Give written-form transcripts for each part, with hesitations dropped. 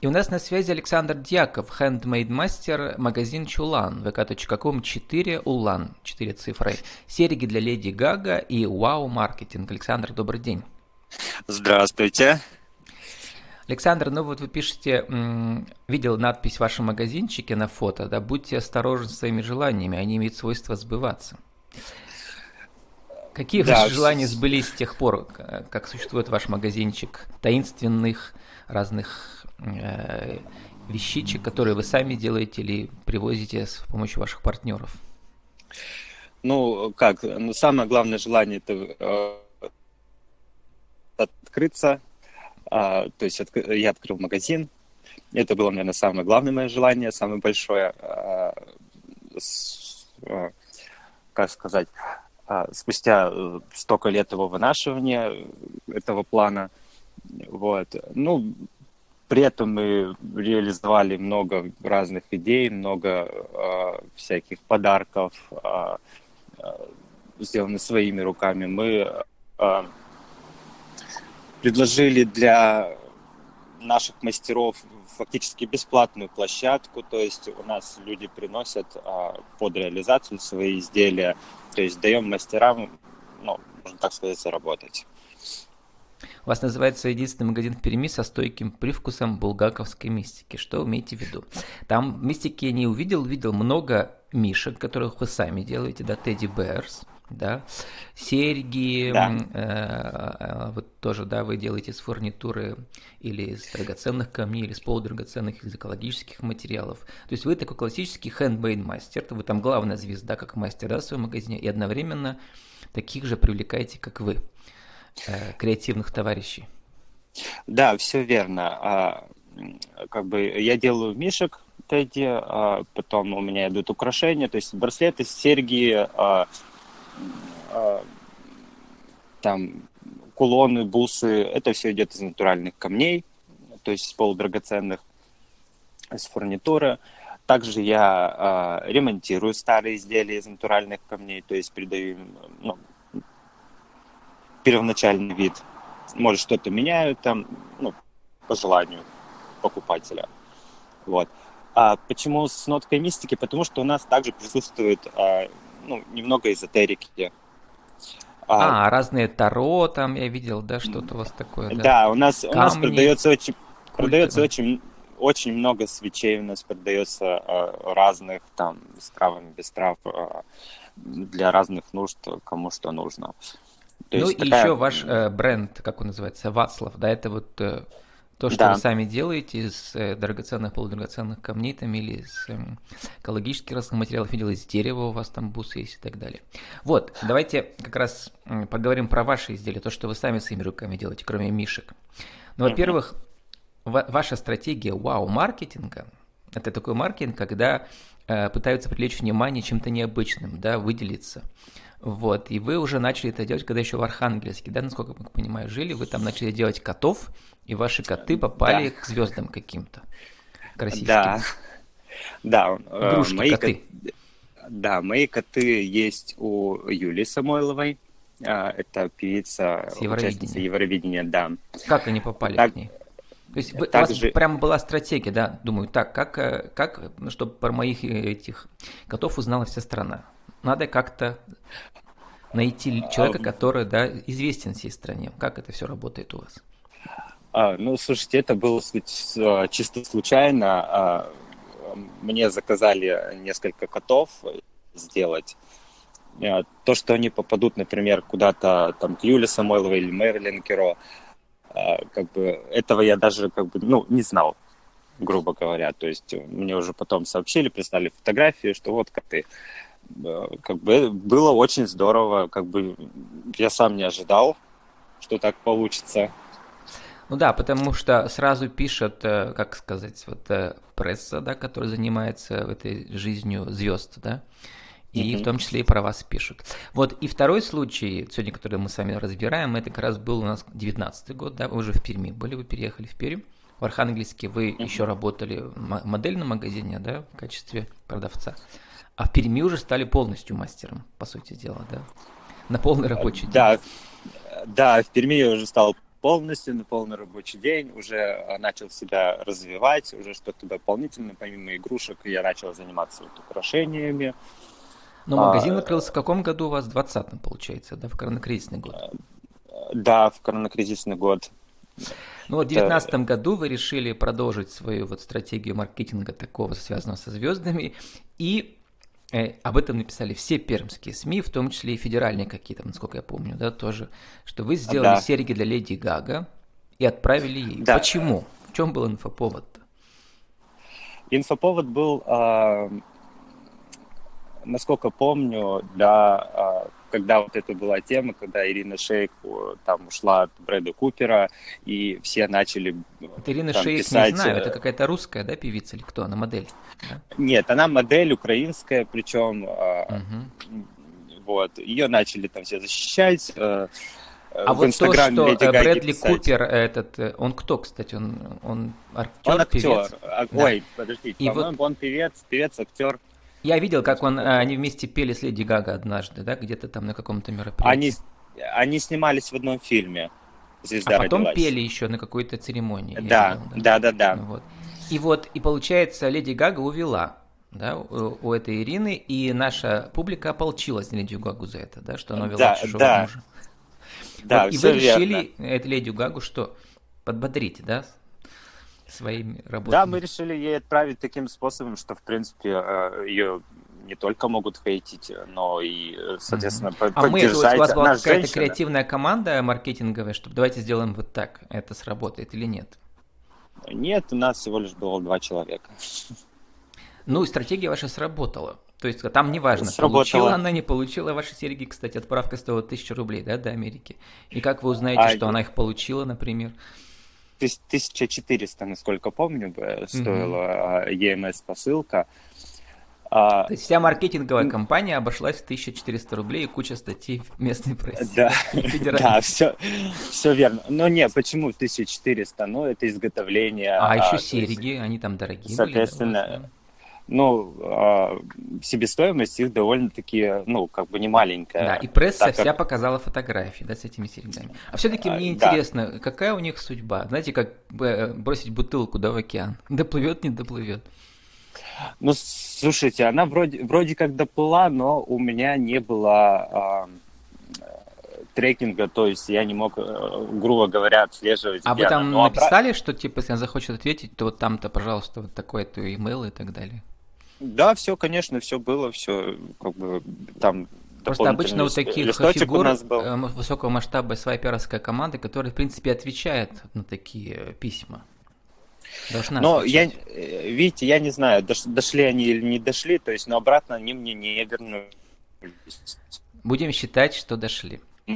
И у нас на связи Александр Дьяков, handmade мастер, магазин Чулан, vk.com 4 Улан, 4 цифры. Серьги для Леди Гага и Вау Маркетинг. Александр, добрый день. Здравствуйте. Александр, ну вот вы пишете, видел надпись в вашем магазинчике на фото, да, будьте осторожны с своими желаниями, они имеют свойство сбываться. Какие Да, ваши желания сбылись с тех пор, как существует ваш магазинчик таинственных разных вещичек, которые вы сами делаете или привозите с помощью ваших партнеров? ну как, самое главное желание это открыться. То есть я открыл магазин. Это было, наверное, самое главное мое желание, самое большое. Как сказать, спустя столько лет его вынашивания, этого плана. Вот. Ну, при этом мы реализовали много разных идей, много всяких подарков, сделаны своими руками. Мы предложили для наших мастеров фактически бесплатную площадку, то есть у нас люди приносят под реализацию свои изделия, то есть даем мастерам, ну, можно так сказать, заработать. У вас называется единственный магазин в Перми со стойким привкусом булгаковской мистики. Что вы имеете в виду? Там мистики я не увидел, видел много мишек, которых вы сами делаете, да, Teddy Bears, да, серьги, Да, вот тоже, да, вы делаете из фурнитуры или из драгоценных камней, или из полудрагоценных, из экологических материалов. То есть вы такой классический handmade мастер, вы там главная звезда как мастер, да, в своем магазине, и одновременно таких же привлекаете, как вы, креативных товарищей. да, все верно. Как бы я делаю мишек Тедди, потом у меня идут украшения, то есть браслеты, серьги, а, там кулоны, бусы. Это все идет из натуральных камней, то есть из полудрагоценных, из фурнитуры. Также я ремонтирую старые изделия из натуральных камней, то есть придаю им, ну, первоначальный вид. Может, что-то меняю там, ну, по желанию покупателя. Вот. А почему с ноткой мистики? Потому что у нас также присутствует ну, немного эзотерики. А, Разные таро там я видел, да, что-то у вас такое, да. да, у нас Камни продается культовые. очень много свечей, у нас продается разных там с травами, без трав, для разных нужд, кому что нужно. То Ну есть и еще такая, ваш бренд, как он называется, Вацлав, да, это вот то, что вы да, сами делаете из драгоценных, полудрагоценных камней там или из экологических разных материалов, видел, из дерева у вас там бусы есть и так далее. Вот, давайте как раз поговорим про ваши изделия, то, что вы сами своими руками делаете, кроме мишек. Ну, мгм, во-первых, ваша стратегия вау-маркетинга – это такой маркетинг, когда пытаются привлечь внимание чем-то необычным, да, выделиться. Вот, и вы уже начали это делать, когда еще в Архангельске, да, насколько я понимаю, жили, вы там начали делать котов, и ваши коты да, попали к звездам каким-то, к российским. да, да, Игрушки, коты, мои коты есть у Юлии Самойловой, это певица, с участница Евровидения. Евровидения, да. Как они попали Так, к ней? То есть у вас также, прямо была стратегия, да, думаю, так, ну, чтобы про моих этих котов узнала вся страна. Надо как-то найти а, человека, который, да, известен всей стране. Как это все работает у вас? ну, слушайте, это было чисто случайно. Мне заказали несколько котов сделать. То, что они попадут, например, куда-то там к Юле Самойловой или Мэрилин Керо, как бы этого я даже как бы, ну, не знал, грубо говоря. То есть мне уже потом сообщили, прислали фотографии, что вот коты. Как бы было очень здорово, как бы я сам не ожидал, что так получится. Ну да, потому что сразу пишет, как сказать, вот пресса, да, которая занимается этой жизнью звезд, да, и в Мгм. том числе и про вас пишут. Вот, и второй случай, сегодня, который мы с вами разбираем, это как раз был у нас 19-й год, да, вы уже в Перми были, вы переехали в Пермь. В Архангельске вы еще Мгм. работали в модельном магазине, да, в качестве продавца. А в Перми уже стали полностью мастером, по сути дела, да, на полный рабочий день. Да, да, в Перми я уже стал полностью на полный рабочий день, уже начал себя развивать, уже что-то дополнительное, помимо игрушек, я начал заниматься вот украшениями. Но магазин открылся в каком году у вас? В 2020, получается, да, в коронакризисный год? Да, в коронакризисный год. Ну вот в 2019 году вы решили продолжить свою вот стратегию маркетинга такого, связанного со звездами, и об этом написали все пермские СМИ, в том числе и федеральные какие-то, насколько я помню, да, тоже, что вы сделали серьги для Леди Гага и отправили ей. Да. Почему? В чем был инфоповод-то? Инфоповод был, насколько помню, когда вот это была тема, когда Ирина Шейк там ушла от Брэда Купера, и все начали это Ирина Шейк, писать... не знаю, это какая-то русская, да, певица или кто? Она модель? Да? Нет, она модель украинская, причем вот, ее начали там все защищать. А вот то, что Брэдли Купер, он кто, кстати? Он актер, он актер. Певец? Ой, подождите, по-моему, вот... он певец, актер. Я видел, как они вместе пели с Леди Гага однажды, да, где-то там на каком-то мероприятии. Они снимались в одном фильме «Звезда родилась». А потом родилась. пели еще на какой-то церемонии. Да. Вот. И получается, Леди Гага увела, да, у этой Ирины, и наша публика ополчилась на Леди Гагу за это, да, что она увела чужого мужа. Да, вот, и вы решили эту Леди Гагу что, подбодрить, да, своими работами? Да, мы решили ей отправить таким способом, что, в принципе, ее не только могут хейтить, но и, соответственно, поддержать. У вас была какая-то креативная команда маркетинговая, чтобы давайте сделаем вот так, это сработает или нет? Нет, у нас всего лишь было 2 человека. Ну, стратегия ваша сработала. То есть там неважно, получила она, не получила ваши серьги, кстати, отправка стоила 1000 рублей, да, до Америки. И как вы узнаете, что она их получила, например? 1400, насколько помню, стоила EMS-посылка. То есть вся маркетинговая компания обошлась в 1400 рублей и куча статей в местной прессе. Да, все верно. Но нет, почему 1400? Ну, это изготовление. А еще серьги, они там дорогие. Соответственно, себестоимость их довольно-таки, как бы не маленькая. Да, и пресса вся показала фотографии, да, с этими серьгами. А все-таки мне интересно, какая у них судьба? Знаете, как бросить бутылку, да, в океан? Доплывет, не доплывет? Ну, слушайте, она вроде как доплыла, но у меня не было трекинга, то есть я не мог, грубо говоря, отслеживать. А вы там написали, что, типа, если она захочет ответить, то вот там-то, пожалуйста, вот такой-то имейл и так далее? Да, все, конечно, все было, все, как бы, там... Просто обычно вот таких фигур высокого масштаба свайперовская команда, которая, в принципе, отвечает на такие письма. Но видите, я не знаю, дошли они или не дошли, то есть, но обратно они мне не вернулись. Будем считать, что дошли.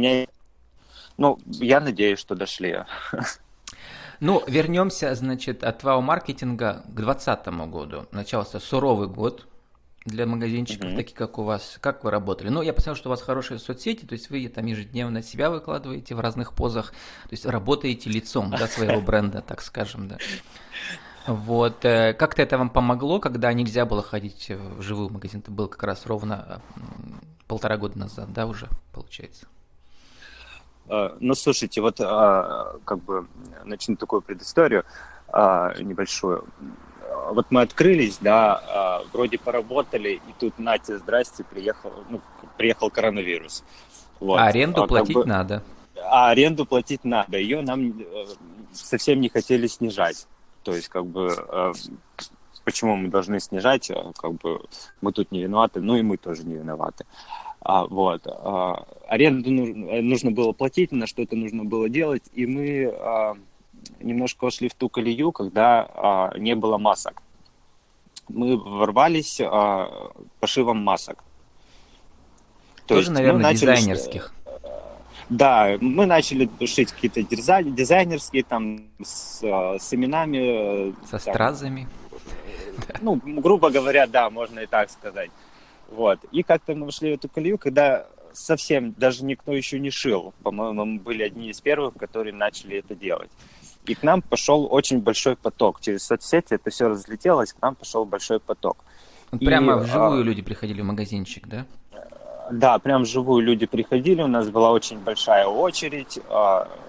Я надеюсь, что дошли. Ну, вернемся, значит, от вау-маркетинга к 2020 году. Начался суровый год для магазинчиков, таких как у вас. Как вы работали? Ну, я посмотрел, что у вас хорошие соцсети, то есть вы там ежедневно себя выкладываете в разных позах, то есть работаете лицом, да, своего бренда, так скажем, да. Вот, как-то это вам помогло, когда нельзя было ходить в живой магазин? Это было как раз ровно 1,5 года назад, да, уже, получается? Ну, слушайте, вот как бы начну такую предысторию небольшую. Вот мы открылись, да, вроде поработали, и тут, нате, здрасте, приехал коронавирус. Вот. А аренду платить надо. А аренду платить надо. Ее нам совсем не хотели снижать. То есть, как бы, почему мы должны снижать, как бы, мы тут не виноваты, ну и мы тоже не виноваты. Вот. Аренду нужно было платить, на что-то нужно было делать, и мы немножко вошли в ту колею, когда не было масок. Мы ворвались пошивом масок. Тоже, наверное, дизайнерских. Да, мы начали шить какие-то дизайнерские, там, с именами. Со стразами. Ну, грубо говоря, да, можно и так сказать. Вот. И как-то мы вошли в эту колею, когда совсем даже никто еще не шил. По-моему, мы были одни из первых, которые начали это делать. И к нам пошел очень большой поток. Через соцсети это все разлетелось, к нам пошел большой поток. Прямо вживую люди приходили в магазинчик, да? Да, прям вживую люди приходили, у нас была очень большая очередь.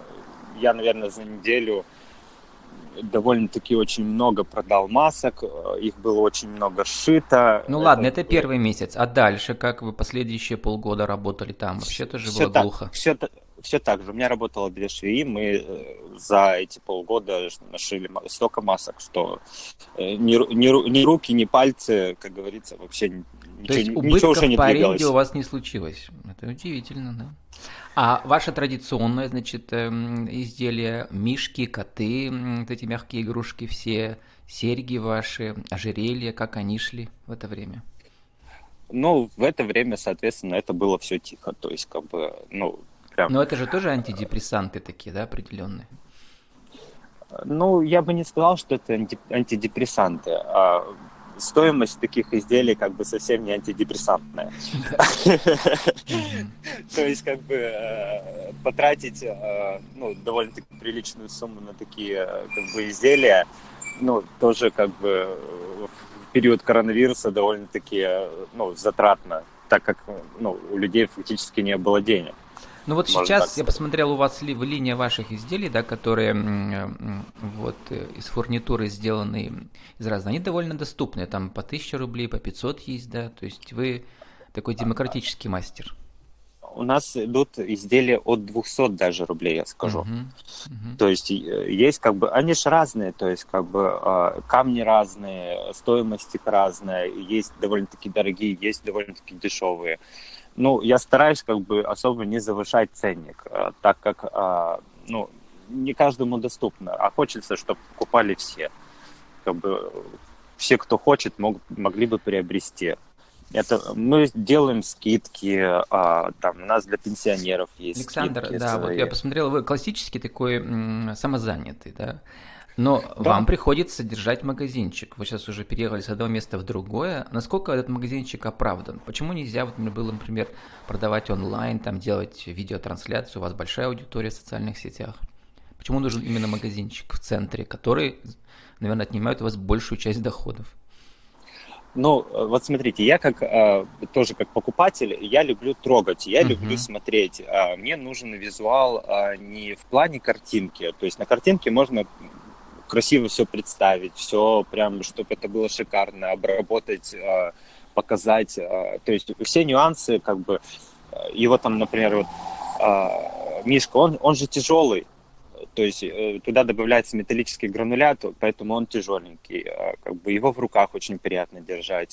я, наверное, за неделю довольно-таки очень много продал масок, их было очень много сшито. Ну ладно, это первый месяц, а дальше, как вы последующие полгода работали там? Вообще тоже все было так, глухо. все так же. У меня работало две швеи, мы за эти полгода нашили столько масок, что ни руки, ни пальцы, как говорится, вообще То есть ничего уже убытков не по аренде у двигалось. вас не случилось. Это удивительно, да. А ваше традиционное, значит, изделие, мишки, коты, вот эти мягкие игрушки все, серьги ваши, ожерелья, как они шли в это время? Ну, в это время, соответственно, это было все тихо. То есть, как бы, ну, прям. Но это же тоже антидепрессанты такие, да, определенные. Ну, я бы не сказал, что это антидепрессанты. Стоимость таких изделий как бы совсем не антидепрессантная. Мгм. То есть, как бы, потратить, ну, довольно-таки приличную сумму на такие, как бы, изделия, ну, тоже, как бы, в период коронавируса довольно-таки, ну, затратно, так как, ну, у людей фактически не было денег, Ну вот можно так сейчас я сказать. посмотрел, у вас линия ваших изделий, да, которые вот из фурнитуры сделаны из разных, они довольно доступны, там по 1000 рублей, по 500 есть, да, то есть вы такой демократический мастер. У нас идут изделия от 200 даже рублей, я скажу. Мгм, мгм. То есть есть как бы, они же разные, то есть как бы камни разные, стоимость их разная, есть довольно-таки дорогие, есть довольно-таки дешевые. Ну, я стараюсь как бы особо не завышать ценник, так как, ну, не каждому доступно, а хочется, чтобы покупали все. Как бы все, кто хочет, могли бы приобрести. Это мы делаем скидки, там у нас для пенсионеров есть Александр, скидки да, вот я свои. посмотрел, вы классический такой самозанятый, да, но Да, вам приходится держать магазинчик. Вы сейчас уже переехали с одного места в другое. Насколько этот магазинчик оправдан? Почему нельзя, вот было, например, продавать онлайн, там делать видеотрансляцию? У вас большая аудитория в социальных сетях. Почему нужен именно магазинчик в центре, который, наверное, отнимает у вас большую часть доходов? ну, вот смотрите, я как тоже как покупатель, я люблю трогать, я люблю Угу. смотреть. Мне нужен визуал не в плане картинки, то есть на картинке можно красиво все представить, все прям, чтобы это было шикарно, обработать, показать, то есть все нюансы, как бы, его там, например, вот, Мишка, он же тяжелый, то есть туда добавляется металлический гранулят, поэтому он тяжеленький. Как бы его в руках очень приятно держать.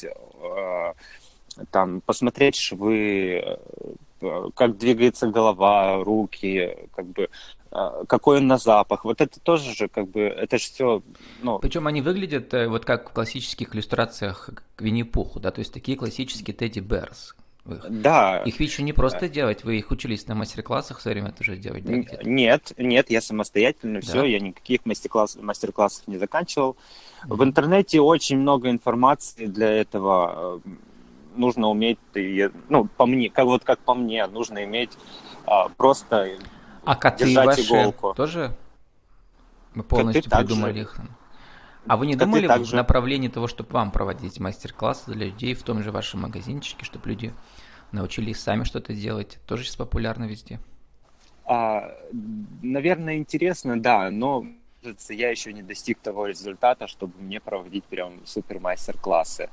Там посмотреть швы, как двигается голова, руки, как бы какой он на запах. Вот это тоже же, как бы, это же все, ну, Причем они выглядят вот как в классических иллюстрациях к Винни-Пуху, да, то есть такие классические Тедди Берс. да, Их ведь еще не просто делать, вы их учились на мастер-классах в свое время тоже делать, да, где-то? нет, я самостоятельно все, Да? я никаких мастер-классов не заканчивал. В Мгм. интернете очень много информации для этого. Нужно уметь, ну, по мне, как по мне, нужно иметь просто А коты держать ваши иголку. тоже вы Коты полностью придумали также, их? А вы не коты думали в также. направлении того, чтобы вам проводить мастер-классы для людей в том же вашем магазинчике, чтобы люди научились сами что-то делать? Тоже сейчас популярно везде. А, Наверное, интересно, да, но кажется, я еще не достиг того результата, чтобы мне проводить прям супер мастер-классы.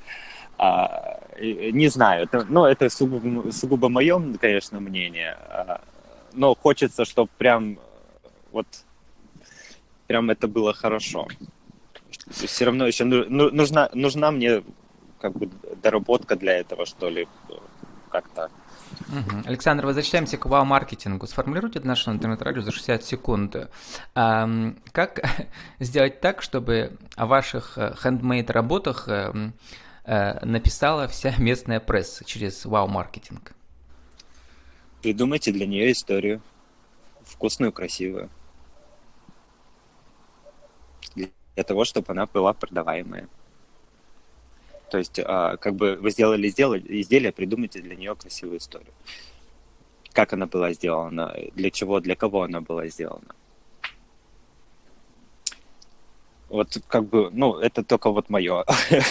Не знаю, это сугубо мое, конечно, мнение, но хочется, чтобы прям вот прям это было хорошо. Все равно еще нужна мне как бы доработка для этого, что ли, как-то. Мгм. Александр, возвращаемся к вау-маркетингу. Сформулируйте для нашего интернет-радио за 60 секунд. Как сделать так, чтобы о ваших хендмейд-работах написала вся местная пресса через вау-маркетинг? Придумайте для нее историю. Вкусную, красивую. Для того, чтобы она была продаваемая. То есть, как бы вы сделали изделие, придумайте для нее красивую историю. Как она была сделана, для чего, для кого она была сделана. Вот как бы, ну, это только вот мое.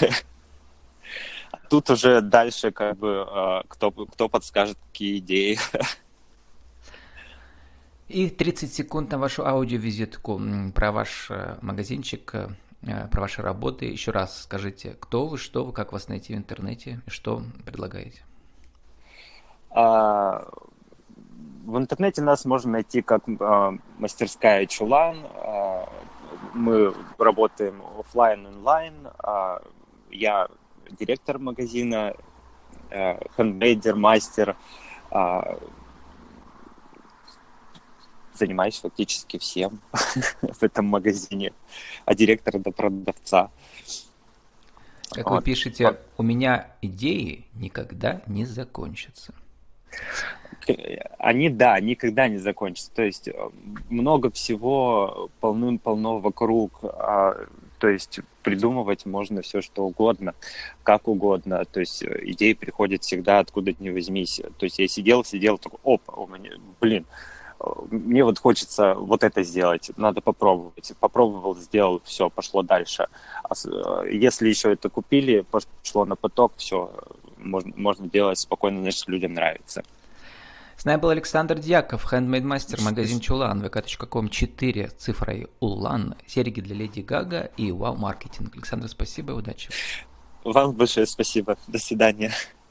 Тут уже дальше, как бы, кто подскажет, какие идеи. И 30 секунд на вашу аудиовизитку про ваш магазинчик, про ваши работы. Еще раз скажите, кто вы, что вы, как вас найти в интернете, и что предлагаете. В интернете нас можно найти как мастерская Чулан. Мы работаем офлайн, онлайн. Я директор магазина, хендмейдер, мастер. Занимаюсь фактически всем в этом магазине. От директора до продавца. Как вы пишете, у меня идеи никогда не закончатся. Они, да, никогда не закончатся. То есть много всего полным-полно вокруг. То есть придумывать можно все, что угодно, как угодно. То есть идеи приходят всегда откуда ни возьмись. То есть я сидел, такой, опа, у меня, блин, мне вот хочется вот это сделать, надо попробовать. Попробовал, сделал, все, пошло дальше. Если еще это купили, пошло на поток, все, можно делать спокойно, значит, людям нравится. С нами был Александр Дьяков, Handmade Master, магазин Чулан, vk.com 4 цифрой Улан, серьги для Леди Гага и Вау Маркетинг. Александр, спасибо и удачи. Вам большое спасибо. До свидания.